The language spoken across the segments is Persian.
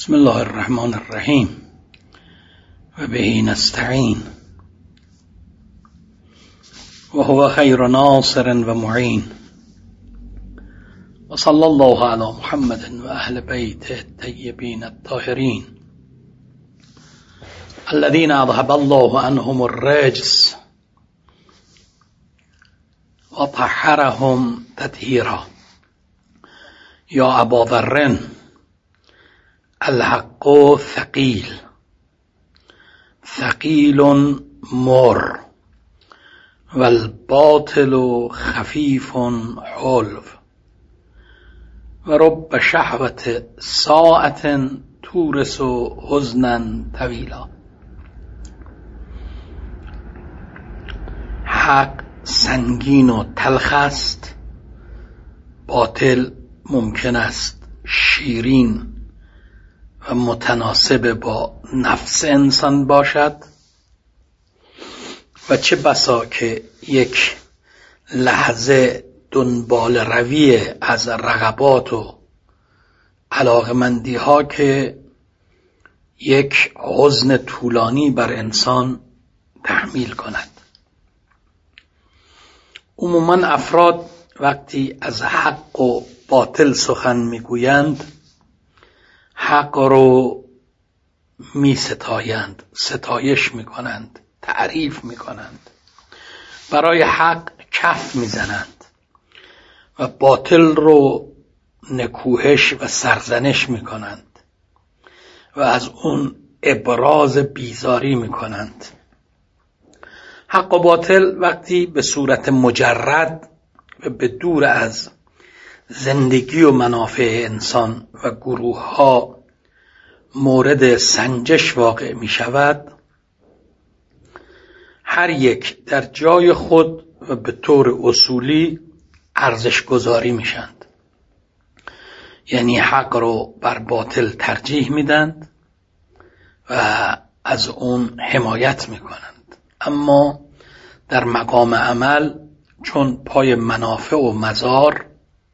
بسم الله الرحمن الرحیم و به نستعین و هو خیر ناصر و معین و صلی الله علی محمد و اهل بیته الطیبین الطاهرین الذين اذهب الله عنهم الرجس و طهرهم تطهیرا. یا ابا ذر الحق ثقیل مر والباطل خفیف حلو و رب شهوة ساعة تورث حزنا طویلا. حق سنگین و تلخ است، باطل ممکن است شیرین و متناسب با نفس انسان باشد و چه بسا که یک لحظه دنبال روی از رغبات و علاقمندی ها که یک حزن طولانی بر انسان تحمیل کند. عموما افراد وقتی از حق و باطل سخن میگویند حق رو می ستایند، ستایش می کنند، تعریف می کنند، برای حق کف می زنند و باطل رو نکوهش و سرزنش می کنند و از اون ابراز بیزاری می کنند. حق و باطل وقتی به صورت مجرد و به دور از زندگی و منافع انسان و گروه ها مورد سنجش واقع می شود، هر یک در جای خود و به طور اصولی ارزش گذاری می شند. یعنی حق رو بر باطل ترجیح می دند و از اون حمایت می کنند. اما در مقام عمل چون پای منافع و مضار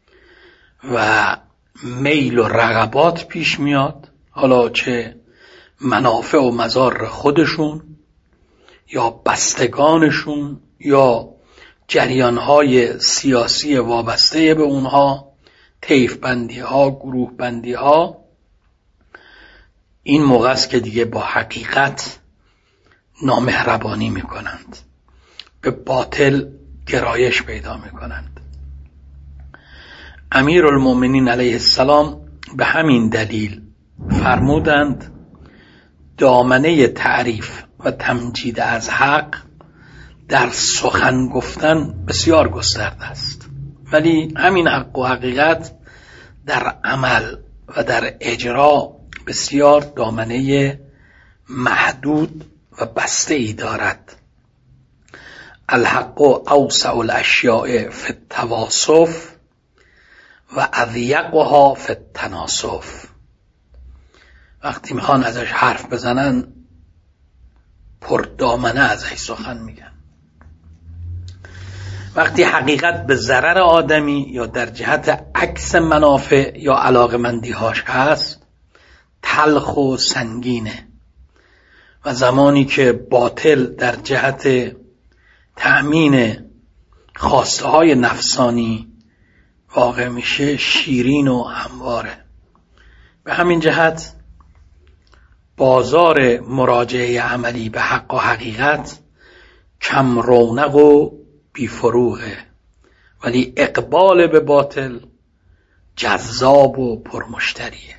و میل و رغبات پیش میاد، حالا چه منافع و مضار خودشون یا بستگانشون یا جریانهای سیاسی وابسته به اونها، طیف بندی ها، گروه بندی ها، این موقع است که دیگه با حقیقت نامهربانی میکنند، به باطل گرایش پیدا میکنند. امیرالمومنین علیه السلام به همین دلیل فرمودند دامنه تعریف و تمجید از حق در سخن گفتن بسیار گسترده است، ولی همین حق و حقیقت در عمل و در اجرا بسیار دامنه محدود و بسته ای دارد. الحق اوسع الاشیاء فی التواصف و اضیقها فی التناسف. وقتی میخوان ازش حرف بزنن پر دامنه ازش سخن میگن. وقتی حقیقت به ضرر آدمی یا در جهت عکس منافع یا علاقمندی هاش هست تلخ و سنگینه و زمانی که باطل در جهت تأمین خواسته های نفسانی واقع میشه شیرین و همواره. به همین جهت بازار مراجعه عملی به حق و حقیقت کم رونق و بیفروغه، ولی اقبال به باطل جذاب و پرمشتریه.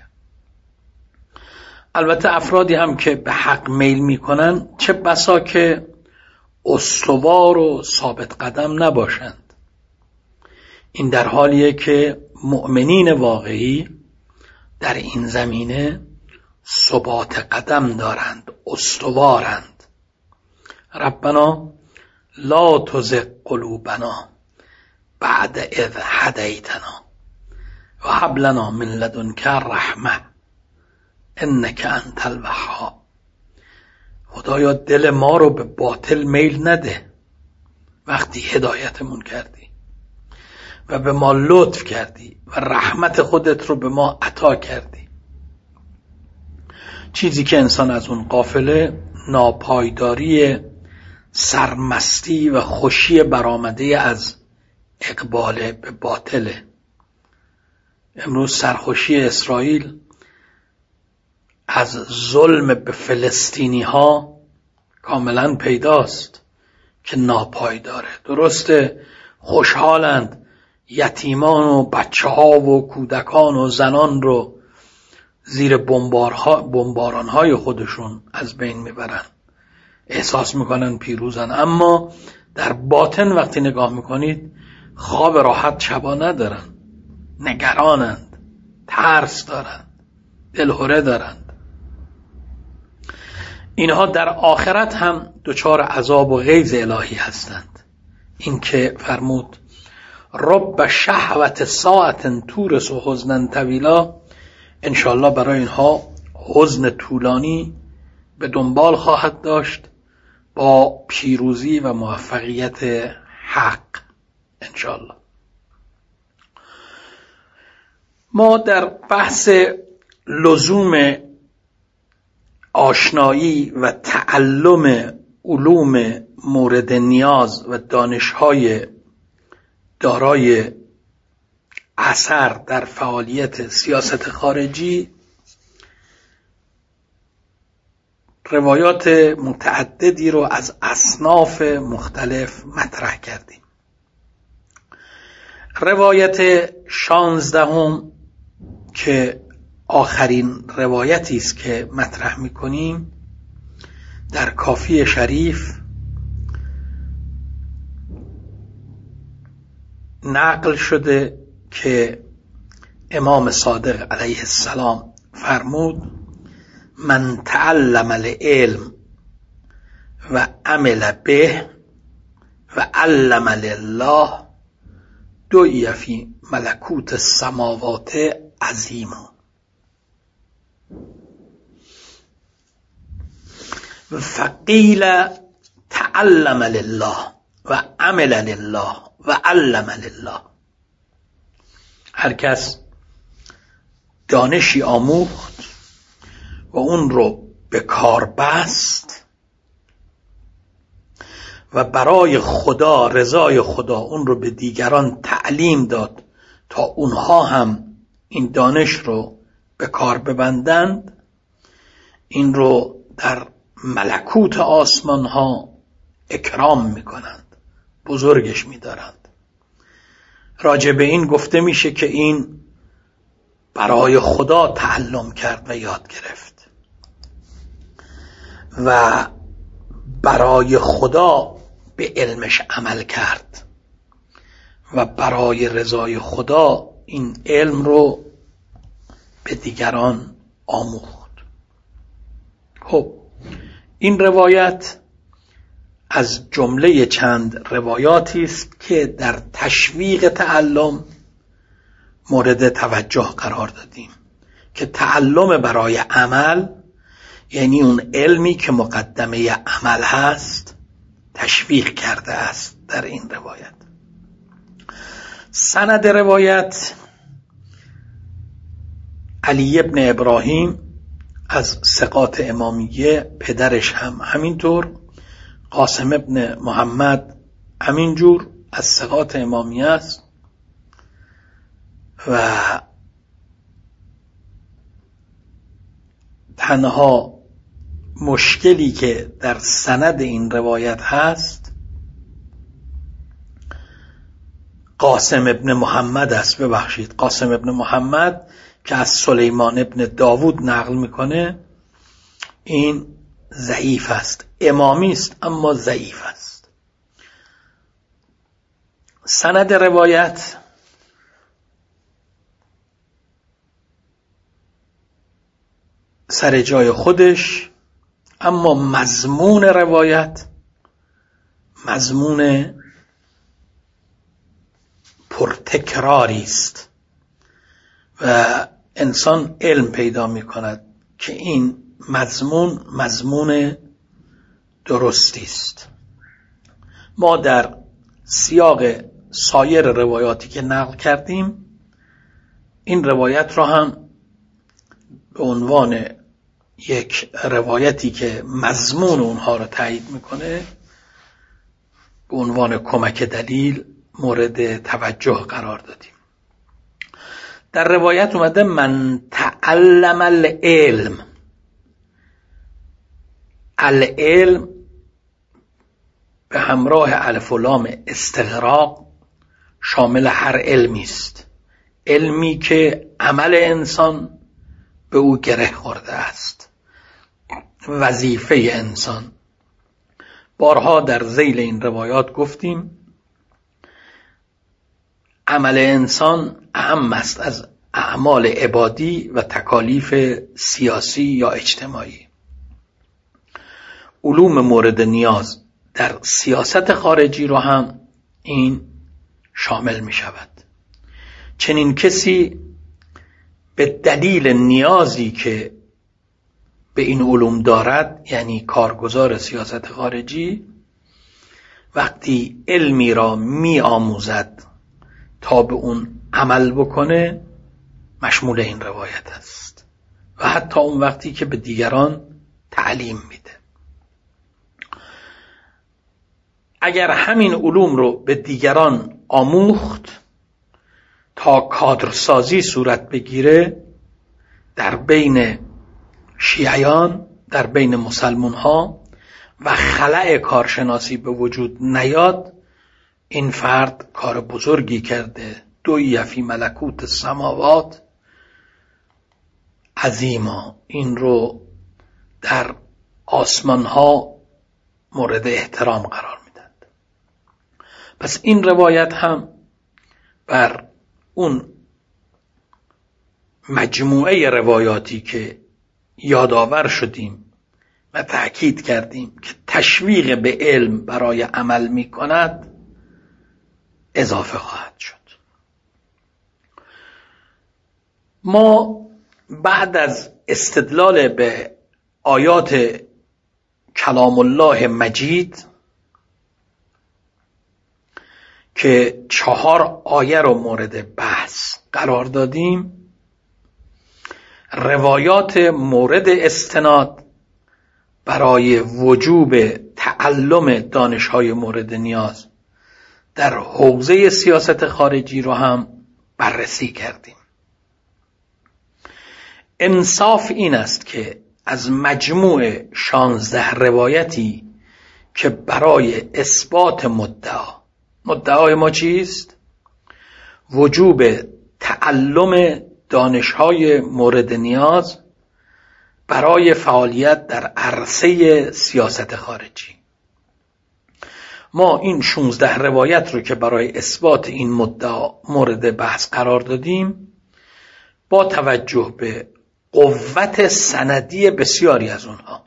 البته افرادی هم که به حق میل میکنن چه بسا که استوار و ثابت قدم نباشند. این در حالیه که مؤمنین واقعی در این زمینه ثبات قدم دارند، استوارند. ربنا لا تزغ قلوبنا بعد اذ هدیتنا و هب لنا من لدنک رحمه انک انت الوهاب. خدایا دل ما رو به باطل میل نده وقتی هدایتمون کردی و به ما لطف کردی و رحمت خودت رو به ما عطا کردی. چیزی که انسان از اون غافله ناپایداری سرمستی و خوشی برآمده از اقبال به باطله. امروز سرخوشی اسرائیل از ظلم به فلسطینی ها کاملا پیداست که ناپایداره. درسته خوشحالند یتیمان و بچه ها و کودکان و زنان رو زیر بمباران های خودشون از بین میبرن، احساس میکنن پیروزن، اما در باطن وقتی نگاه میکنید خواب راحت شبا ندارن، نگرانند، ترس دارند، دلهره دارند. اینها در آخرت هم دچار عذاب و غیظ الهی هستند. این که فرمود رب شهوت ساعت تورث و حزنا طویلا، انشاءالله برای اینها حزن طولانی به دنبال خواهد داشت با پیروزی و موفقیت حق انشاءالله. ما در بحث لزوم آشنایی و تعلم علوم مورد نیاز و دانش‌های دارای اثر در فعالیت سیاست خارجی روایات متعددی رو از اصناف مختلف مطرح کردیم. روایت 16 که آخرین روایتی است که مطرح می‌کنیم در کافی شریف نقل شده که امام صادق علیه السلام فرمود من تعلم العلم و عمل به و علم لله دعی فی ملکوت السماوات عظیم. فقیل تعلم لله و عمل لله و علم لله. هر کس دانشی آموخت و اون رو به کار بست و برای خدا، رضای خدا، اون رو به دیگران تعلیم داد تا اونها هم این دانش رو به کار ببندند، این رو در ملکوت آسمان ها اکرام میکنند، بزرگش میدارند. راجع به این گفته میشه که این برای خدا تعلم کرد و یاد گرفت و برای خدا به علمش عمل کرد و برای رضای خدا این علم رو به دیگران آموخت. خب این روایت از جمله چند روایاتی است که در تشویق تعلم مورد توجه قرار دادیم که تعلم برای عمل، یعنی اون علمی که مقدمه عمل هست، تشویق کرده است در این روایت. سند روایت علی ابن ابراهیم از ثقات امامیه، پدرش هم همینطور، قاسم ابن محمد همینجور از ثقات امامیه است و تنها مشکلی که در سند این روایت هست قاسم ابن محمد است. ببخشید، قاسم ابن محمد که از سلیمان ابن داوود نقل میکنه، این ضعیف است، امامی است اما ضعیف است. سند روایت سر جای خودش، اما مضمون روایت مضمون پرتکراری است و انسان علم پیدا می کند که این مضمون درستی است. ما در سیاق سایر روایاتی که نقل کردیم این روایت را هم به عنوان یک روایتی که مضمون اونها رو تایید میکنه به عنوان کمک دلیل مورد توجه قرار دادیم. در روایت اومده من تعلم العلم. العلم به همراه الف و لام استغراق شامل هر علمی است، علمی که عمل انسان به او گره خورده است، وظیفه انسان. بارها در ذیل این روایات گفتیم عمل انسان اهم است از اعمال عبادی و تکالیف سیاسی یا اجتماعی. علوم مورد نیاز در سیاست خارجی رو هم این شامل می شود. چنین کسی به دلیل نیازی که به این علوم دارد، یعنی کارگزار سیاست خارجی، وقتی علمی را می آموزد تا به اون عمل بکنه مشمول این روایت است و حتی اون وقتی که به دیگران تعلیم میده. اگر همین علوم رو به دیگران آموخت تا کادرسازی صورت بگیره در بین شیعیان، در بین مسلمان ها و خلأ کارشناسی به وجود نیاد، این فرد کار بزرگی کرده. دوی فی ملکوت السماوات عظیما، این رو در آسمان ها مورد احترام قرار میدند. پس این روایت هم بر اون مجموعه روایاتی که یادآور شدیم و تأکید کردیم که تشویق به علم برای عمل می کند اضافه خواهد شد. ما بعد از استدلال به آیات کلام الله مجید که 4 آیه رو مورد بحث قرار دادیم، روایات مورد استناد برای وجوب تعلم دانش‌های مورد نیاز در حوزه سیاست خارجی رو هم بررسی کردیم. انصاف این است که از مجموع 16 روایتی که برای اثبات مدعای ما چیست؟ وجوب تعلم دانش‌های مورد نیاز برای فعالیت در عرصه سیاست خارجی. ما این 16 روایت رو که برای اثبات این مدعا مورد بحث قرار دادیم، با توجه به قوت سندی بسیاری از اونها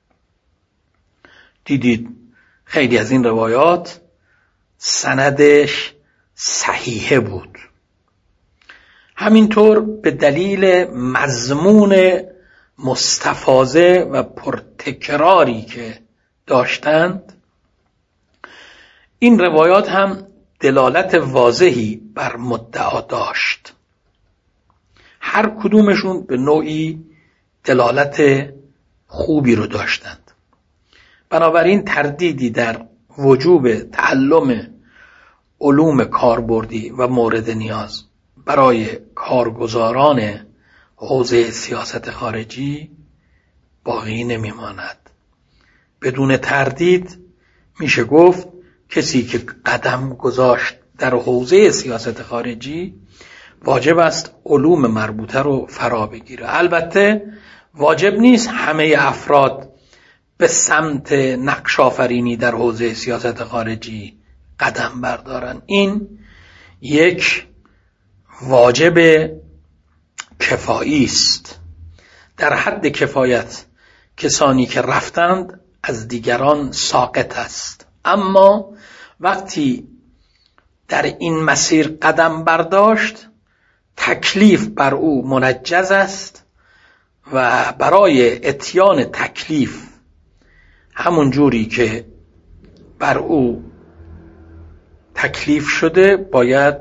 دیدید خیلی از این روایات سندش صحیحه بود. همینطور به دلیل مضمون مستفاضه و پرتکراری که داشتند، این روایات هم دلالت واضحی بر مدعا داشت. هر کدومشون به نوعی دلالت خوبی رو داشتند. بنابراین تردیدی در وجوب تعلم علوم کاربردی و مورد نیاز برای کارگزاران حوزه سیاست خارجی باقی نمیماند. بدون تردید میشه گفت کسی که قدم گذاشت در حوزه سیاست خارجی واجب است علوم مربوطه رو فرا بگیره. البته واجب نیست همه افراد به سمت نقش آفرینی در حوزه سیاست خارجی قدم بردارن. این یک واجب کفایی است. در حد کفایت کسانی که رفتند از دیگران ساقط است. اما وقتی در این مسیر قدم برداشت، تکلیف بر او منجز است و برای اتیان تکلیف همون جوری که بر او تکلیف شده باید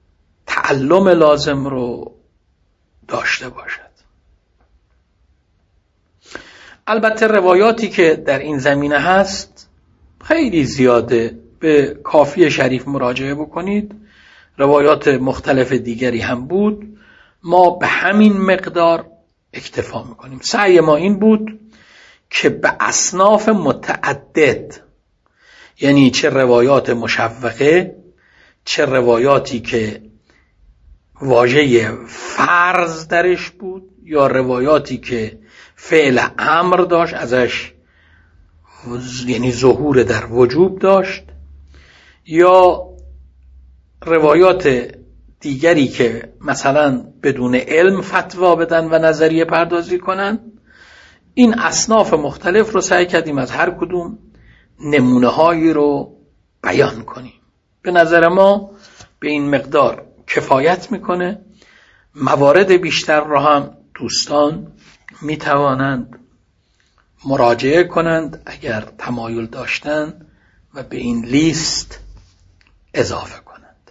تعلم لازم رو داشته باشد. البته روایاتی که در این زمینه هست خیلی زیاده، به کافی شریف مراجعه بکنید، روایات مختلف دیگری هم بود. ما به همین مقدار اکتفا میکنیم. سعی ما این بود که به اصناف متعدد، یعنی چه روایات مشوقه، چه روایاتی که واژه فرض درش بود، یا روایاتی که فعل امر داشت ازش، یعنی ظهور در وجوب داشت، یا روایات دیگری که مثلا بدون علم فتوا بدن و نظریه پردازی کنن. این اصناف مختلف رو سعی کردیم از هر کدوم نمونه هایی رو بیان کنیم. به نظر ما به این مقدار کفایت میکنه. موارد بیشتر رو هم دوستان میتوانند مراجعه کنند اگر تمایل داشتن و به این لیست اضافه کنند.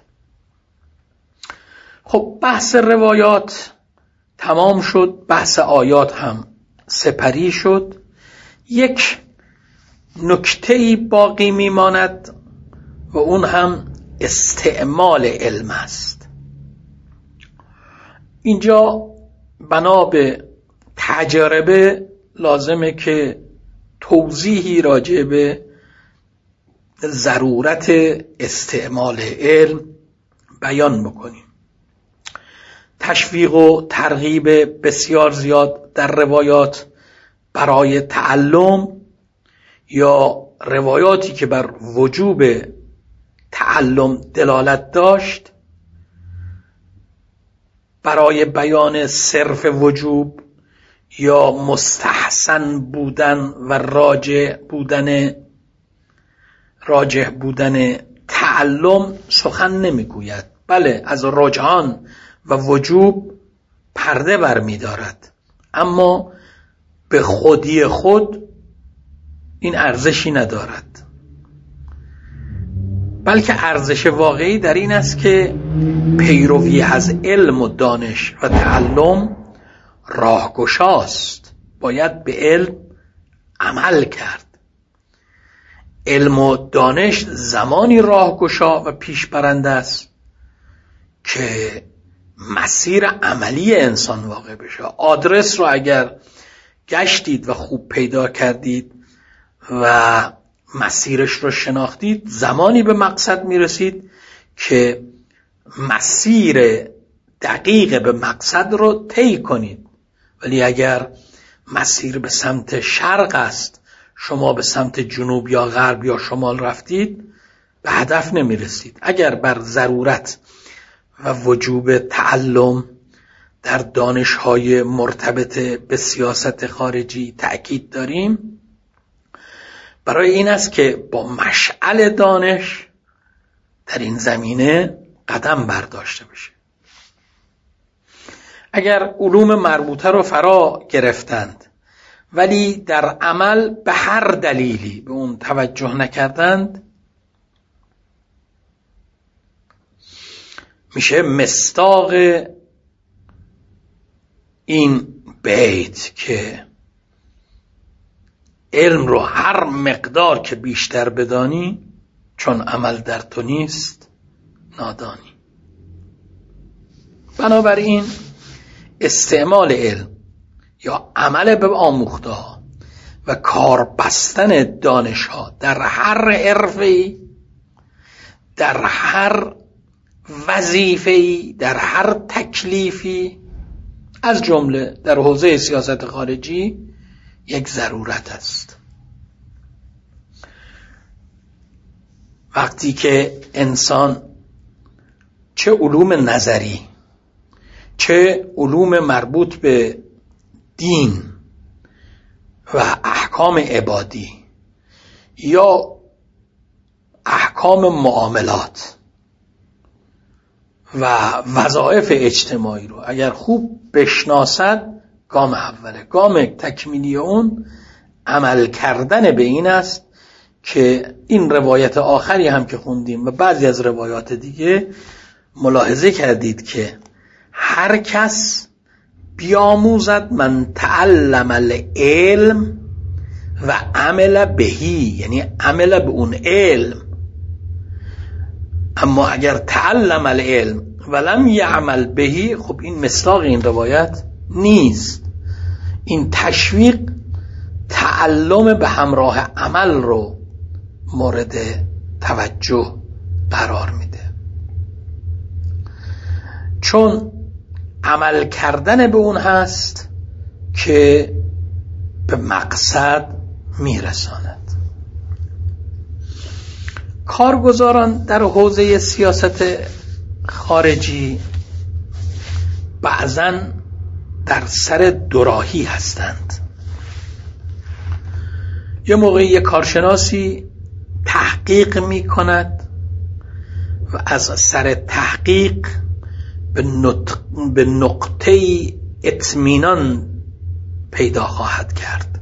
خب بحث روایات تمام شد، بحث آیات هم سپری شد. یک نکته‌ای باقی میماند و اون هم استعمال علم است. اینجا بنا به تجربه لازمه که توضیحی راجع به ضرورت استعمال علم بیان بکنیم. تشویق و ترغیب بسیار زیاد در روایات برای تعلم یا روایاتی که بر وجوب تعلم دلالت داشت برای بیان صرف وجوب یا مستحسن بودن و راجح بودن تعلم سخن نمیگوید، بله از رجحان و وجوب پرده برمی دارد، اما به خودی خود این ارزشی ندارد، بلکه ارزش واقعی در این است که پیروی از علم و دانش و تعلم راهگشاست. باید به علم عمل کرد. علم و دانش زمانی راهگشا و پیشبرنده است که مسیر عملی انسان واقع بشه. آدرس رو اگر گشتید و خوب پیدا کردید و مسیرش رو شناختید، زمانی به مقصد میرسید که مسیر دقیق به مقصد رو طی کنید. ولی اگر مسیر به سمت شرق است، شما به سمت جنوب یا غرب یا شمال رفتید، به هدف نمیرسید. اگر بر ضرورت و وجوب تعلم در دانش‌های مرتبط به سیاست خارجی تأکید داریم، برای این است که با مشعل دانش در این زمینه قدم برداشته بشه. اگر علوم مربوطه رو فرا گرفتند ولی در عمل به هر دلیلی به اون توجه نکردند، میشه مصداق این بیت که علم رو هر مقدار که بیشتر بدانی، چون عمل در تو نیست نادانی. بنابراین استعمال علم یا عمل به آموخته‌ها و کار بستن دانش‌ها در هر حرفه‌ای، در هر وظیفه‌ای، در هر تکلیفی، از جمله در حوزه سیاست خارجی، یک ضرورت است. وقتی که انسان چه علوم نظری، چه علوم مربوط به دین و احکام عبادی یا احکام معاملات و وظایف اجتماعی رو اگر خوب بشناسد، گام اوله. گام تکمیلی اون عمل کردن به این است که این روایت آخری هم که خوندیم و بعضی از روایات دیگه ملاحظه کردید که هر کس بیاموزد من تعلم العلم و عمل بهی، یعنی عمل به اون علم. اما اگر تعلم العلم ولم یعمل بهی، خب این مصداق این روایت نیست. این تشویق تعلم به همراه عمل رو مورد توجه قرار میده، چون عمل کردن به اون هست که به مقصد میرساند. کارگزاران در حوزه سیاست خارجی بعضاً در سر دوراهی هستند. یه موقعی یک کارشناسی تحقیق می کند و از سر تحقیق به نقطه اطمینان پیدا خواهد کرد.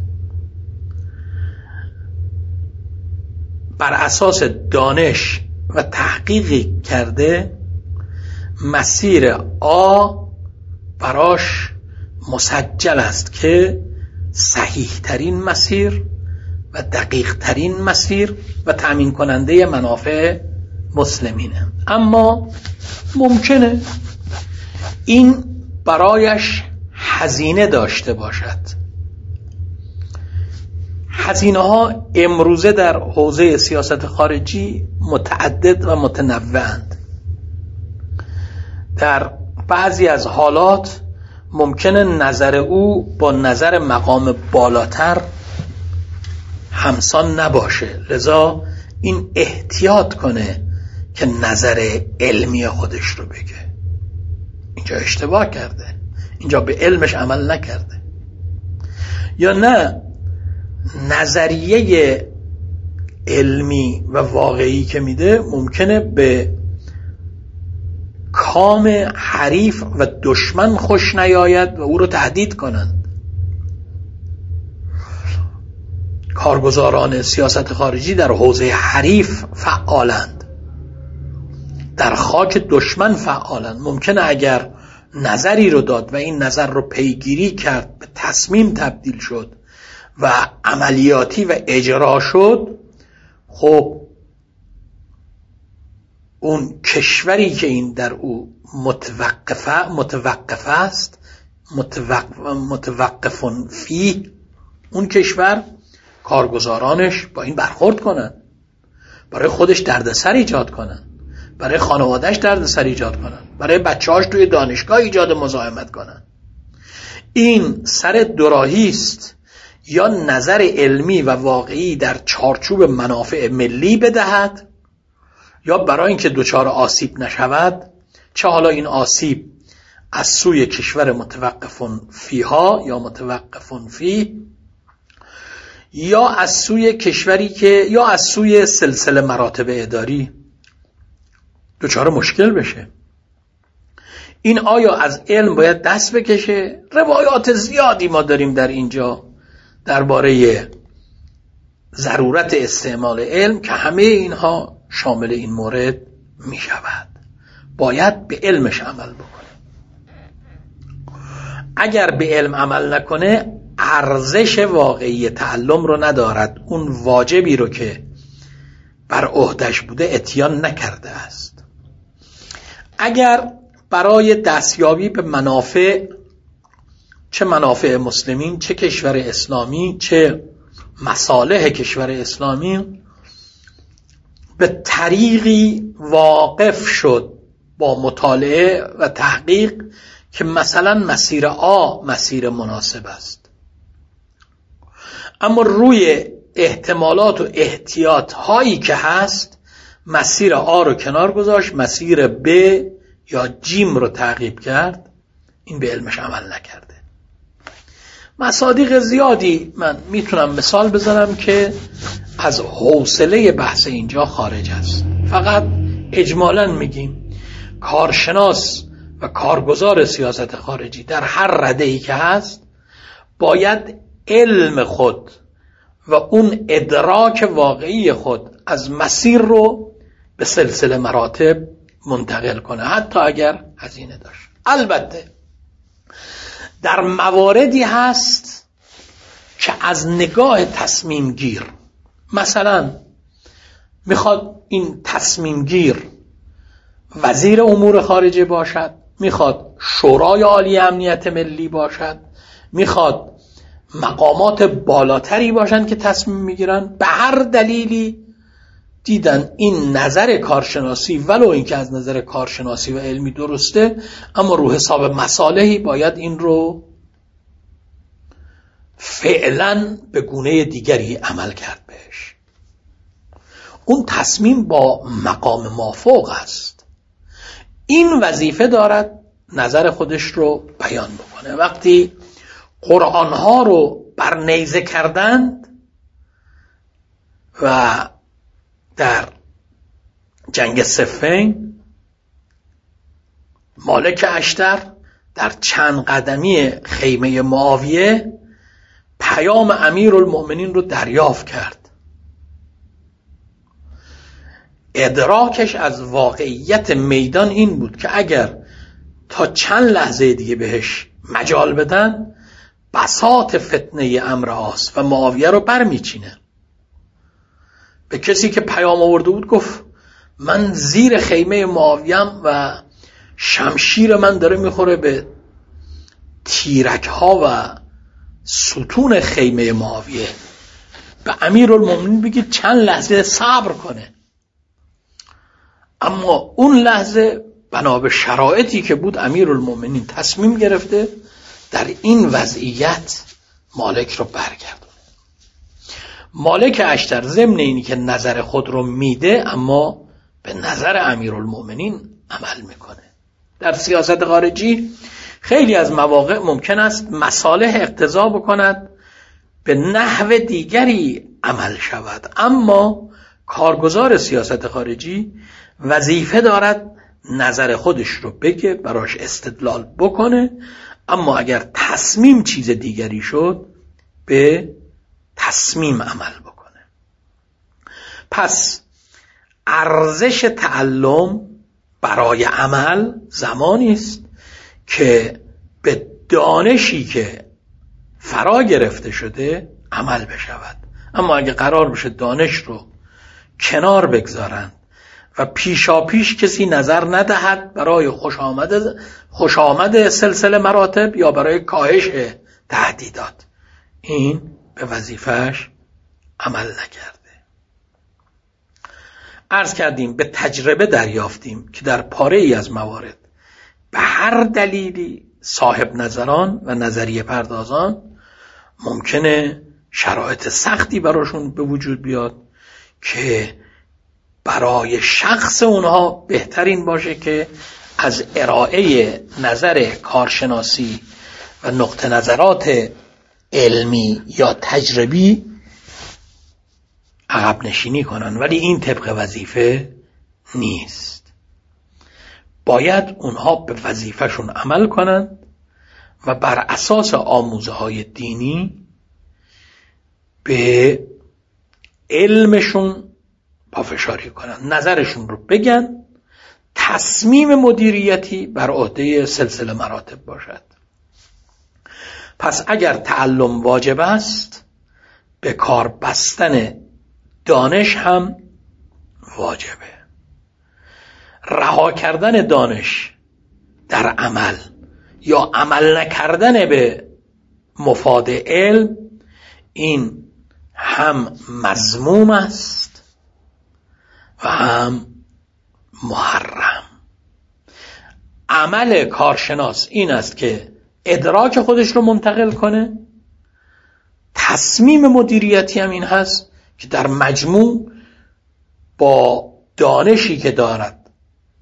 بر اساس دانش و تحقیقی کرده مسیر آ براش مسجل است که صحیح ترین مسیر و دقیق ترین مسیر و تأمین کننده منافع مسلمینه. اما ممکنه این برایش هزینه داشته باشد. هزینه ها امروزه در حوزه سیاست خارجی متعدد و متنوعند. در بعضی از حالات ممکنه نظر او با نظر مقام بالاتر همسان نباشه، لذا این احتیاط کنه که نظر علمی خودش رو بگه. اینجا اشتباه کرده، اینجا به علمش عمل نکرده. یا نه، نظریه علمی و واقعی که میده ممکنه به کام حریف و دشمن خوش نیاید و او رو تهدید کنند. کارگزاران سیاست خارجی در حوزه حریف فعالند، در خاک دشمن فعالند. ممکنه اگر نظری رو داد و این نظر رو پیگیری کرد، به تصمیم تبدیل شد و عملیاتی و اجرا شد، خب اون کشوری که این در او متوقف است، متوقفون فی، اون کشور کارگزارانش با این برخورد کنن، برای خودش دردسر ایجاد کنن، برای خانوادهش دردسر ایجاد کنن، برای بچه‌هاش توی دانشگاه ایجاد مزاحمت کنن. این سر دوراهی است. یا نظر علمی و واقعی در چارچوب منافع ملی بدهد، یا برای اینکه دچار آسیب نشود، چه حالا این آسیب از سوی کشور متوقفون فیها یا متوقفون فی، یا از سوی کشوری که، یا از سوی سلسله مراتب اداری دچار مشکل بشه. این آیا از علم باید دست بکشه؟ روایات زیادی ما داریم در اینجا درباره ضرورت استعمال علم که همه اینها شامل این مورد می شود. باید به علمش عمل بکنه. اگر به علم عمل نکنه ارزش واقعی تعلم رو ندارد. اون واجبی رو که بر عهده‌اش بوده اتیان نکرده است. اگر برای دستیابی به منافع، چه منافع مسلمین، چه کشور اسلامی، چه مصالح کشور اسلامی، به طریقی واقف شد با مطالعه و تحقیق که مثلا مسیر آ مسیر مناسب است، اما روی احتمالات و احتیاط هایی که هست مسیر آ رو کنار گذاشت، مسیر ب یا جیم رو تعقیب کرد، این به علمش عمل نکرده. مصادیق زیادی من میتونم مثال بزنم که از حوصله بحث اینجا خارج است. فقط اجمالاً میگیم کارشناس و کارگزار سیاست خارجی در هر رده‌ای که هست باید علم خود و اون ادراک واقعی خود از مسیر رو به سلسله مراتب منتقل کنه، حتی اگر هزینه داشت. البته در مواردی هست که از نگاه تصمیم گیر، مثلا میخواد این تصمیم گیر وزیر امور خارجه باشد، میخواد شورای عالی امنیت ملی باشد، میخواد مقامات بالاتری باشن که تصمیم میگیرن، به هر دلیلی دیدن این نظر کارشناسی ولو اینکه از نظر کارشناسی و علمی درسته، اما رو حساب مصالحی باید این رو فعلا به گونه دیگری عمل کرد بهش. اون تصمیم با مقام مافوق است. این وظیفه دارد نظر خودش رو بیان بکنه. وقتی قرآن ها رو بر نیزه کردند و در جنگ صفین مالک اشتر در چند قدمی خیمه معاویه پیام امیرالمؤمنین رو دریافت کرد. ادراکش از واقعیت میدان این بود که اگر تا چند لحظه دیگه بهش مجال بدن بساط فتنه عمرو عاص و معاویه رو برمیچینه. به کسی که پیام آورده بود گفت من زیر خیمه معاویم و شمشیر من داره میخوره به تیرک ها و ستون خیمه معاویه. به امیرالمؤمنین بگید چند لحظه صبر کنه. اما اون لحظه بنا به شرایطی که بود امیرالمؤمنین تصمیم گرفته در این وضعیت مالک رو برگردونه. مالک اشتر ضمن اینی که نظر خود رو میده اما به نظر امیرالمؤمنین عمل میکنه. در سیاست خارجی خیلی از مواقع ممکن است مصالح اقتضا بکند به نحو دیگری عمل شود، اما کارگزار سیاست خارجی وظیفه دارد نظر خودش رو بگه، براش استدلال بکنه، اما اگر تصمیم چیز دیگری شد به تصمیم عمل بکنه. پس ارزش تعلم برای عمل زمانی است که به دانشی که فرا گرفته شده عمل بشود. اما اگه قرار بشه دانش رو کنار بگذارند و پیشا پیش کسی نظر ندهد برای خوش آمد سلسله مراتب یا برای کاهش تهدیدات، این به وظیفهش عمل نکرده. عرض کردیم به تجربه دریافتیم که در پاره ای از موارد به هر دلیلی صاحب نظران و نظریه پردازان ممکنه شرایط سختی براشون به وجود بیاد که برای شخص اونها بهترین باشه که از ارائه نظر کارشناسی و نقطه نظرات علمی یا تجربی عقب نشینی کنن، ولی این طبق وظیفه نیست. باید اونها به وظیفهشون عمل کنن و بر اساس آموزه های دینی به علمشون پافشاری کنن، نظرشون رو بگن، تصمیم مدیریتی بر عهده سلسله مراتب باشد. پس اگر تعلم واجب است به کار بستن دانش هم واجبه. رها کردن دانش در عمل یا عمل نکردن به مفاد علم این هم مذموم است و هم محرم. عمل کارشناس این است که ادراک خودش رو منتقل کنه، تصمیم مدیریتی هم این هست که در مجموع با دانشی که دارد،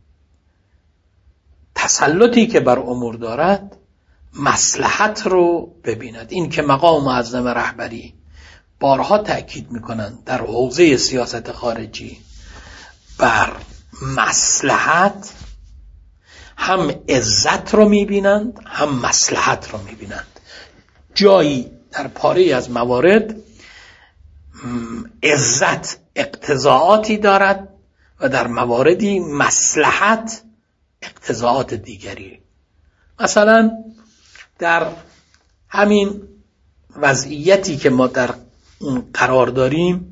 تسلطی که بر امور دارد، مصلحت رو ببیند. این که مقام معظم رهبری بارها تأکید میکنند در حوزه سیاست خارجی بر مصلحت، هم عزت رو میبینند هم مصلحت رو میبینند. جایی در پاره از موارد عزت اقتضاعاتی دارد و در مواردی مصلحت اقتضاعات دیگری. مثلا در همین وضعیتی که ما در اون قرار داریم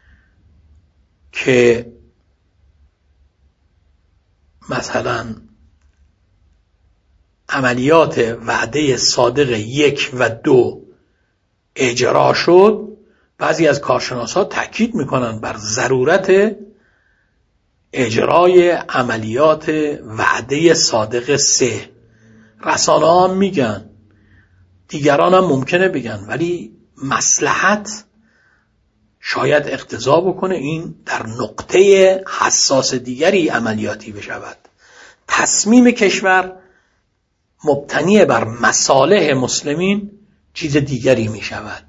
که مثلا عملیات وعده صادق 1 و 2 اجرا شد، بعضی از کارشناسان تاکید میکنن بر ضرورت اجرای عملیات وعده صادق 3. رسانه ها هم میگن، دیگران هم ممکنه بگن، ولی مصلحت شاید اقتضا بکنه این در نقطه حساس دیگری عملیاتی بشود. تصمیم کشور مبتنی بر مصالح مسلمین چیز دیگری می شود.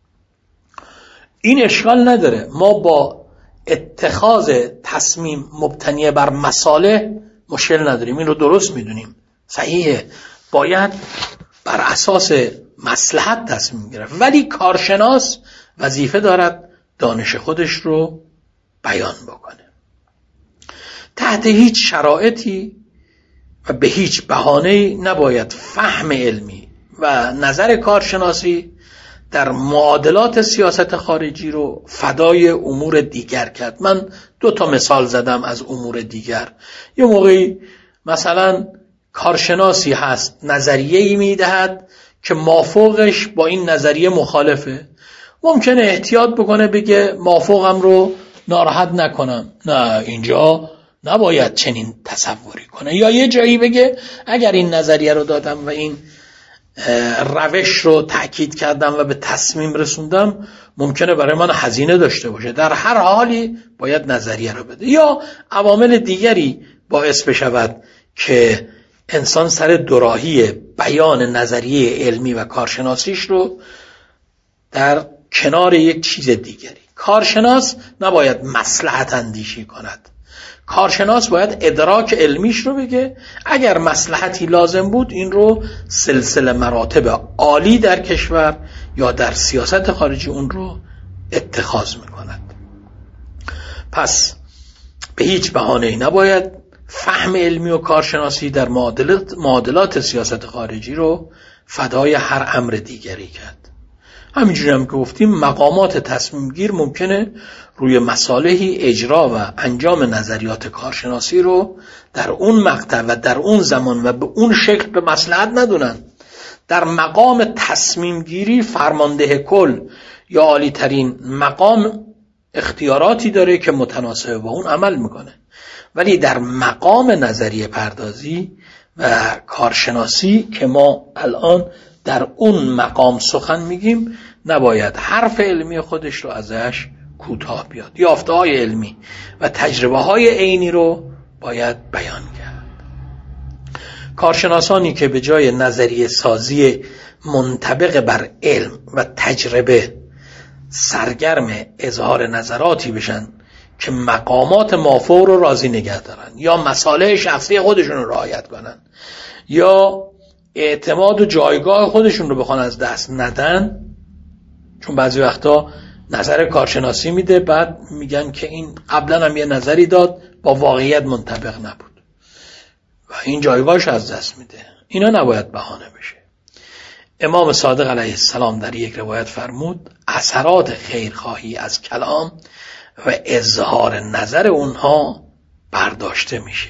این اشکال نداره، ما با اتخاذ تصمیم مبتنی بر مصالح مشکل نداریم، این رو درست میدونیم، صحیحه، باید بر اساس مصلحت تصمیم گرفت، ولی کارشناس وظیفه دارد دانش خودش رو بیان بکنه. تحت هیچ شرایطی و به هیچ بهانه‌ای نباید فهم علمی و نظر کارشناسی در معادلات سیاست خارجی رو فدای امور دیگر کرد. من 2 مثال زدم از امور دیگر. یه موقعی مثلا کارشناسی هست نظریه‌ای میدهد که مافوقش با این نظریه مخالفه، ممکنه احتیاط بکنه بگه مافوقم رو ناراحت نکنم، نه اینجا نباید چنین تصوری کنه، یا یه جایی بگه اگر این نظریه رو دادم و این روش رو تأکید کردم و به تصمیم رسوندم ممکنه برای من هزینه داشته باشه، در هر حالی باید نظریه رو بده. یا عوامل دیگری باعث بشود که انسان سر دوراهی بیان نظریه علمی و کارشناسیش رو در کنار یک چیز دیگری. کارشناس نباید مصلحت اندیشی کند، کارشناس باید ادراک علمیش رو بگه، اگر مصلحتی لازم بود این رو سلسله مراتب عالی در کشور یا در سیاست خارجی اون رو اتخاذ میکند. پس به هیچ بهانه‌ای نباید فهم علمی و کارشناسی در معادلات سیاست خارجی رو فدای هر امر دیگری کرد. همینجوری هم که گفتیم مقامات تصمیم گیر ممکنه روی مصالحی اجرا و انجام نظریات کارشناسی رو در اون مقطع و در اون زمان و به اون شکل به مصلحت ندونن. در مقام تصمیم گیری فرمانده کل یا عالی ترین مقام اختیاراتی داره که متناسب با اون عمل میکنه، ولی در مقام نظریه پردازی و کارشناسی که ما الان در اون مقام سخن میگیم نباید حرف علمی خودش رو ازش کوتاه بیاد، یافته های علمی و تجربه های عینی رو باید بیان کرد. کارشناسانی که به جای نظریه سازی منطبق بر علم و تجربه سرگرم اظهار نظراتی بشن که مقامات مافوق رو راضی نگه دارن یا مصالح شخصی خودشون رو رعایت کنن یا اعتماد و جایگاه خودشون رو بخوان از دست ندن، چون بعضی وقتا نظر کارشناسی میده بعد میگن که این قبلا هم یه نظری داد با واقعیت منطبق نبود و این جایگاهش از دست میده، اینا نباید بهانه بشه. امام صادق علیه السلام در یک روایت فرمود اثرات خیرخواهی از کلام و اظهار نظر اونها برداشته میشه.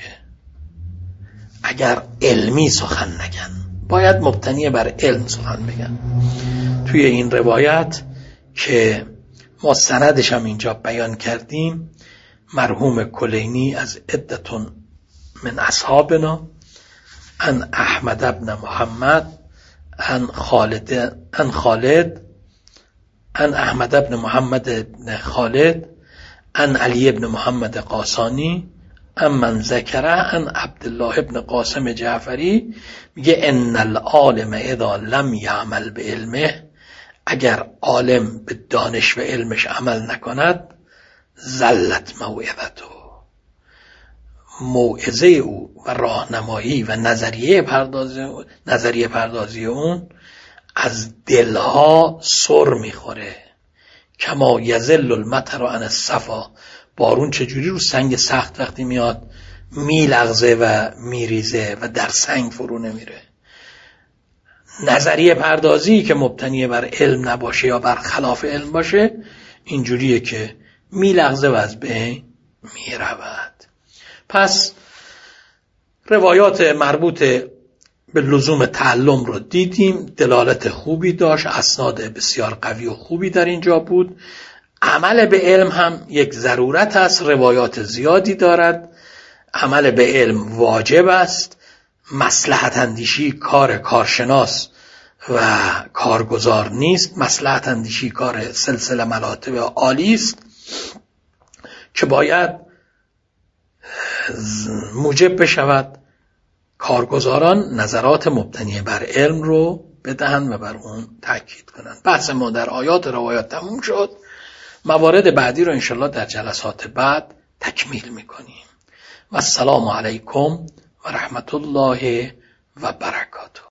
اگر علمی سخن نگن باید مبتنی بر علم سخن بگن. توی این روایت که ما سندش هم اینجا بیان کردیم، مرحوم کلینی از عدتون من اصحابنا ان احمد ابن محمد ان احمد ابن محمد ابن خالد ان علی ابن محمد قاسانی ان من ذکره ان عبدالله ابن قاسم جعفری، میگه ان العالم اذا لم یعمل به علمه، اگر عالم به دانش و علمش عمل نکند زلت موعظته، موعظه او و راهنمایی و نظریه پردازی اون از دلها سر میخوره. کما یزل المطر عن الصفا، بارون چجوری رو سنگ سخت وقتی میاد میلغزه و میریزه و در سنگ فرو نمیره. نظریه پردازی که مبتنی بر علم نباشه یا بر خلاف علم باشه اینجوریه که میلغزه و از بین میرود. پس روایات مربوط به لزوم تعلم رو دیدیم، دلالت خوبی داشت، اسناد بسیار قوی و خوبی در اینجا بود. عمل به علم هم یک ضرورت است، روایات زیادی دارد. عمل به علم واجب است. مصلحت اندیشی کار کارشناس و کارگزار نیست. مصلحت اندیشی کار سلسله مراتب عالی است که باید موجب بشود کارگزاران نظرات مبتنی بر علم رو بدهند و بر اون تاکید کنند. بحث ما در آیات روایات تموم شد. موارد بعدی رو انشالله در جلسات بعد تکمیل میکنیم. و السلام علیکم و رحمت الله و برکاته.